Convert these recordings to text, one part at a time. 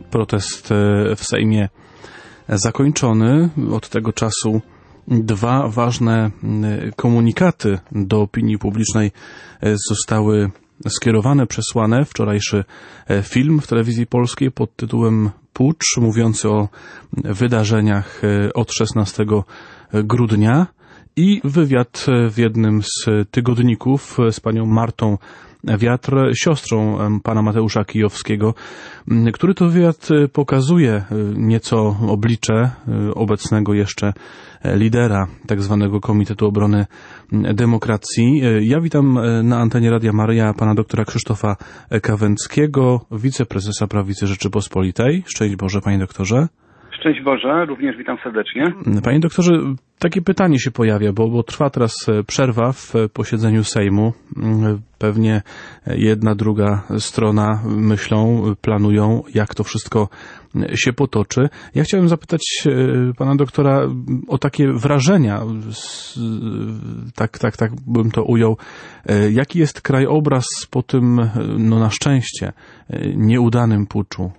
protest w Sejmie zakończony. Od tego czasu dwa ważne komunikaty do opinii publicznej zostały skierowane, przesłane. Wczorajszy film w telewizji polskiej pod tytułem Pucz, mówiący o wydarzeniach od 16 grudnia i wywiad w jednym z tygodników z panią Martą Wiatr, siostrą pana Mateusza Kijowskiego, który to wywiad pokazuje nieco oblicze obecnego jeszcze lidera tak zwanego Komitetu Obrony Demokracji. Ja witam na antenie Radia Maryja pana doktora Krzysztofa Kawęckiego, wiceprezesa Prawicy Rzeczypospolitej. Szczęść Boże, panie doktorze. Szczęść Boże, również witam serdecznie. Panie doktorze, takie pytanie się pojawia, bo trwa teraz przerwa w posiedzeniu Sejmu. Pewnie jedna, druga strona myślą, planują, jak to wszystko się potoczy. Ja chciałem zapytać pana doktora o takie wrażenia, tak bym to ujął. Jaki jest krajobraz po tym, no na szczęście, nieudanym puczu?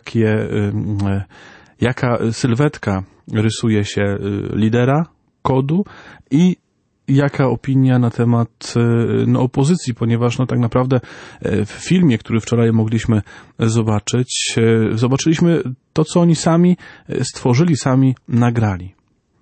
Jaka sylwetka rysuje się lidera KOD-u i jaka opinia na temat opozycji, ponieważ tak naprawdę w filmie, który wczoraj mogliśmy zobaczyć, zobaczyliśmy to, co oni sami stworzyli, sami nagrali.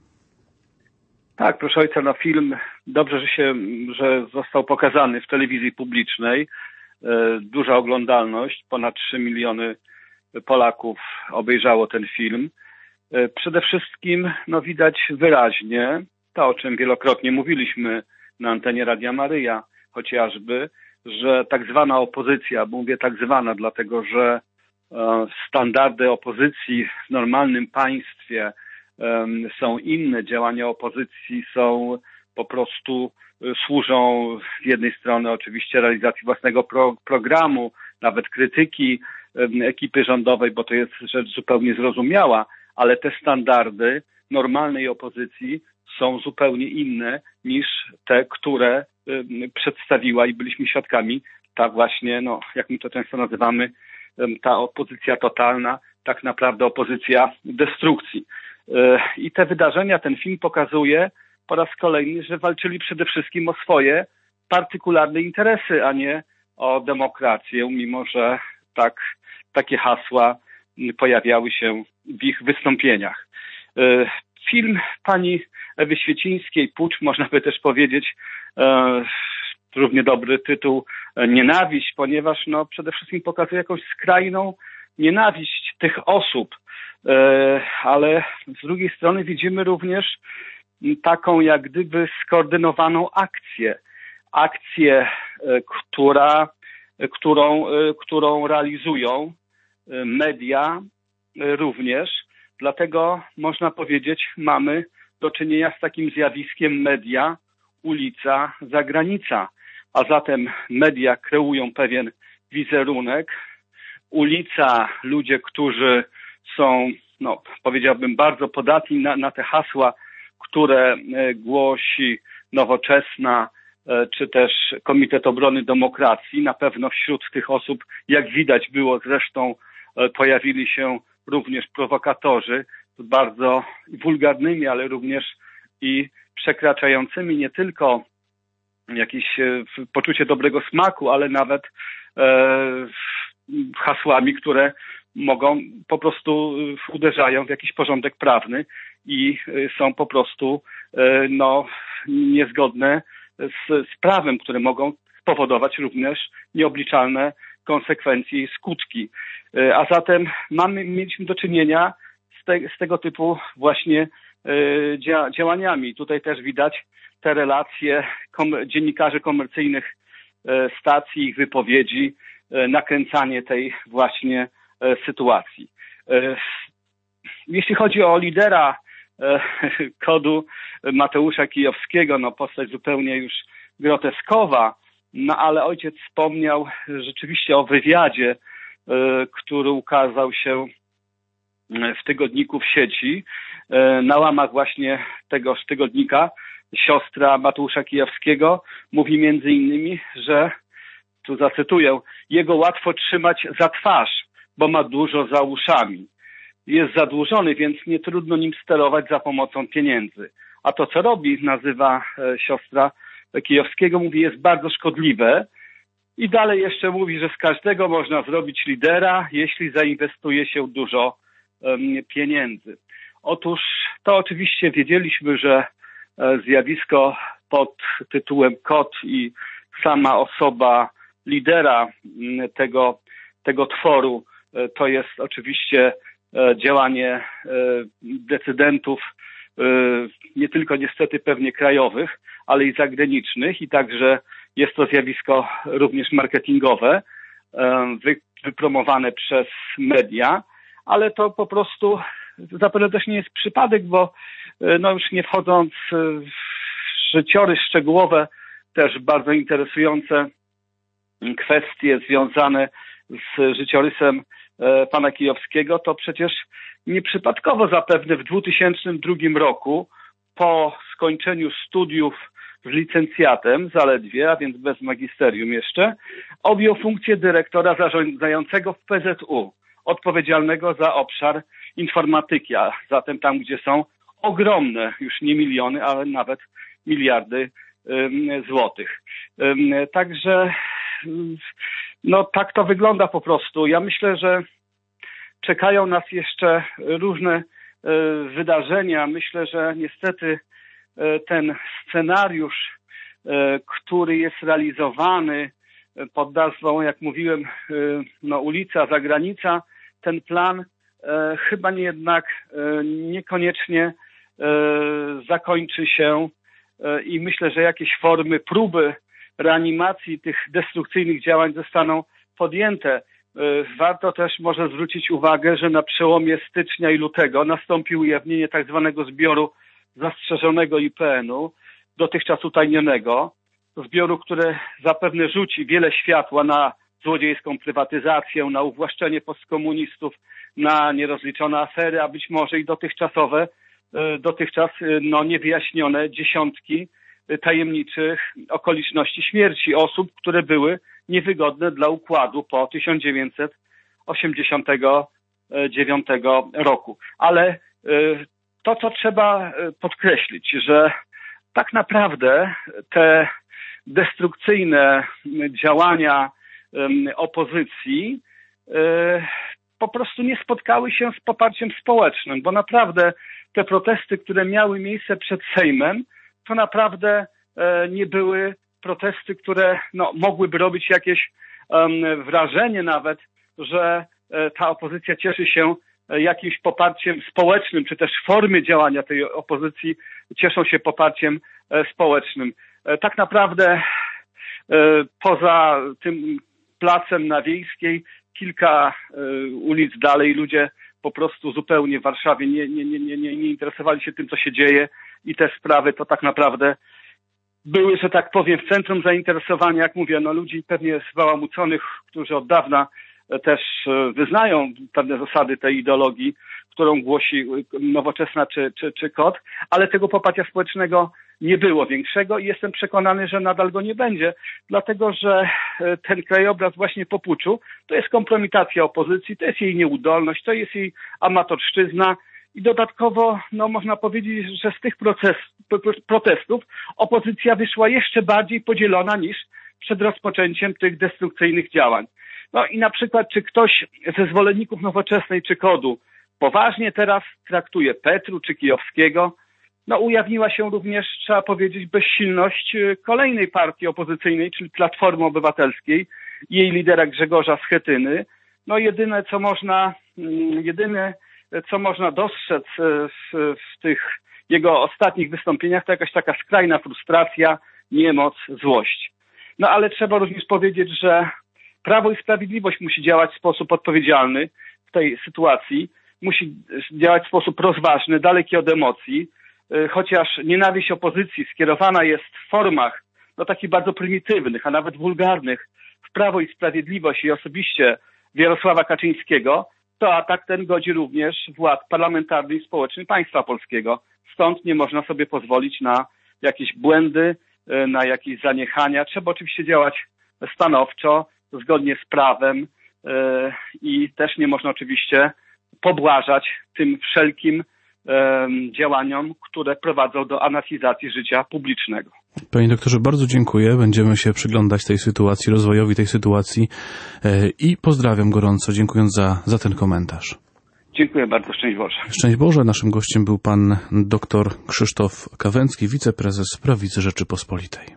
Tak, proszę ojca, film dobrze, że został pokazany w telewizji publicznej. Duża oglądalność, ponad 3 miliony Polaków obejrzało ten film. Przede wszystkim widać wyraźnie to, o czym wielokrotnie mówiliśmy na antenie Radia Maryja, chociażby, że tak zwana opozycja, mówię tak zwana, dlatego że standardy opozycji w normalnym państwie są inne, działania opozycji są po prostu służą z jednej strony oczywiście realizacji własnego programu, nawet krytyki ekipy rządowej, bo to jest rzecz zupełnie zrozumiała, ale te standardy normalnej opozycji są zupełnie inne niż te, które przedstawiła i byliśmy świadkami ta właśnie, jak my to często nazywamy, ta opozycja totalna, tak naprawdę opozycja destrukcji. I te wydarzenia, ten film pokazuje po raz kolejny, że walczyli przede wszystkim o swoje partykularne interesy, a nie o demokrację, mimo że takie hasła pojawiały się w ich wystąpieniach. Film pani Ewy Świecińskiej, Pucz, można by też powiedzieć, równie dobry tytuł, Nienawiść, ponieważ przede wszystkim pokazuje jakąś skrajną nienawiść tych osób, ale z drugiej strony widzimy również taką jak gdyby skoordynowaną akcję, którą realizują media również. Dlatego można powiedzieć, mamy do czynienia z takim zjawiskiem media, ulica, zagranica. A zatem media kreują pewien wizerunek. Ulica, ludzie, którzy są, powiedziałbym, bardzo podatni na te hasła, które głosi Nowoczesna, czy też Komitet Obrony Demokracji. Na pewno wśród tych osób, jak widać było zresztą, pojawili się również prowokatorzy z bardzo wulgarnymi, ale również i przekraczającymi nie tylko jakieś poczucie dobrego smaku, ale nawet hasłami, które mogą po prostu uderzają w jakiś porządek prawny i są po prostu niezgodne z prawem, które mogą spowodować również nieobliczalne konsekwencje i skutki. A zatem mieliśmy do czynienia z tego typu właśnie działaniami. Tutaj też widać te relacje dziennikarzy komercyjnych stacji, ich wypowiedzi, nakręcanie tej właśnie sytuacji. Jeśli chodzi o lidera KOD-u Mateusza Kijowskiego, postać zupełnie już groteskowa, ale ojciec wspomniał rzeczywiście o wywiadzie, który ukazał się w tygodniku w sieci. Na łamach właśnie tegoż tygodnika siostra Mateusza Kijowskiego mówi między innymi, że, tu zacytuję, jego łatwo trzymać za twarz, bo ma dużo za uszami. Jest zadłużony, więc nie trudno nim sterować za pomocą pieniędzy. A to, co robi, nazywa siostra Kijowskiego, mówi, jest bardzo szkodliwe. I dalej jeszcze mówi, że z każdego można zrobić lidera, jeśli zainwestuje się dużo pieniędzy. Otóż to oczywiście wiedzieliśmy, że zjawisko pod tytułem KOT i sama osoba lidera tego tworu to jest oczywiście działanie decydentów nie tylko niestety pewnie krajowych, ale i zagranicznych i także jest to zjawisko również marketingowe, wypromowane przez media, ale to po prostu zapewne też nie jest przypadek, bo no już nie wchodząc w życiorys szczegółowe, też bardzo interesujące kwestie związane z życiorysem pana Kijowskiego, to przecież nieprzypadkowo zapewne w 2002 roku po skończeniu studiów z licencjatem zaledwie, a więc bez magisterium jeszcze, objął funkcję dyrektora zarządzającego w PZU, odpowiedzialnego za obszar informatyki, a zatem tam, gdzie są ogromne, już nie miliony, ale nawet miliardy złotych. Także no tak to wygląda po prostu. Ja myślę, że czekają nas jeszcze różne wydarzenia. Myślę, że niestety ten scenariusz, który jest realizowany pod nazwą, jak mówiłem, no, ulica, zagranica, ten plan chyba jednak niekoniecznie zakończy się i myślę, że jakieś formy, próby reanimacji tych destrukcyjnych działań zostaną podjęte. Warto też może zwrócić uwagę, że na przełomie stycznia i lutego nastąpiło ujawnienie tak zwanego zbioru zastrzeżonego IPN-u, dotychczas utajnionego, zbioru, które zapewne rzuci wiele światła na złodziejską prywatyzację, na uwłaszczenie postkomunistów, na nierozliczone afery, a być może i dotychczas niewyjaśnione dziesiątki tajemniczych okoliczności śmierci osób, które były niewygodne dla układu po 1989 roku. Ale to, co trzeba podkreślić, że tak naprawdę te destrukcyjne działania opozycji po prostu nie spotkały się z poparciem społecznym, bo naprawdę te protesty, które miały miejsce przed Sejmem, to naprawdę nie były protesty, które mogłyby robić jakieś wrażenie nawet, że ta opozycja cieszy się jakimś poparciem społecznym, czy też formy działania tej opozycji cieszą się poparciem społecznym. Tak naprawdę poza tym placem na Wiejskiej, kilka ulic dalej ludzie po prostu zupełnie w Warszawie nie interesowali się tym, co się dzieje i te sprawy to tak naprawdę były, że tak powiem, w centrum zainteresowania, jak mówię, ludzi pewnie zbałamuconych, którzy od dawna też wyznają pewne zasady tej ideologii, którą głosi Nowoczesna czy KOT, ale tego poparcia społecznego nie było większego i jestem przekonany, że nadal go nie będzie, dlatego że ten krajobraz właśnie po puczu to jest kompromitacja opozycji, to jest jej nieudolność, to jest jej amatorszczyzna i dodatkowo można powiedzieć, że z tych protestów opozycja wyszła jeszcze bardziej podzielona niż przed rozpoczęciem tych destrukcyjnych działań. I na przykład, czy ktoś ze zwolenników Nowoczesnej czy KOD-u poważnie teraz traktuje Petru czy Kijowskiego, ujawniła się również, trzeba powiedzieć, bezsilność kolejnej partii opozycyjnej, czyli Platformy Obywatelskiej, jej lidera Grzegorza Schetyny. Jedyne, co można dostrzec w tych jego ostatnich wystąpieniach, to jakaś taka skrajna frustracja, niemoc, złość. Ale trzeba również powiedzieć, że Prawo i Sprawiedliwość musi działać w sposób odpowiedzialny w tej sytuacji, musi działać w sposób rozważny, daleki od emocji, chociaż nienawiść opozycji skierowana jest w formach takich bardzo prymitywnych, a nawet wulgarnych w Prawo i Sprawiedliwość i osobiście Jarosława Kaczyńskiego, to atak ten godzi również władz parlamentarnych i społecznych państwa polskiego. Stąd nie można sobie pozwolić na jakieś błędy, na jakieś zaniechania. Trzeba oczywiście działać stanowczo, zgodnie z prawem, i też nie można oczywiście pobłażać tym wszelkim działaniom, które prowadzą do anarchizacji życia publicznego. Panie doktorze, bardzo dziękuję. Będziemy się przyglądać tej sytuacji, rozwojowi tej sytuacji i pozdrawiam gorąco, dziękując za ten komentarz. Dziękuję bardzo, szczęść Boże. Szczęść Boże. Naszym gościem był pan dr Krzysztof Kawęcki, wiceprezes Prawicy Rzeczypospolitej.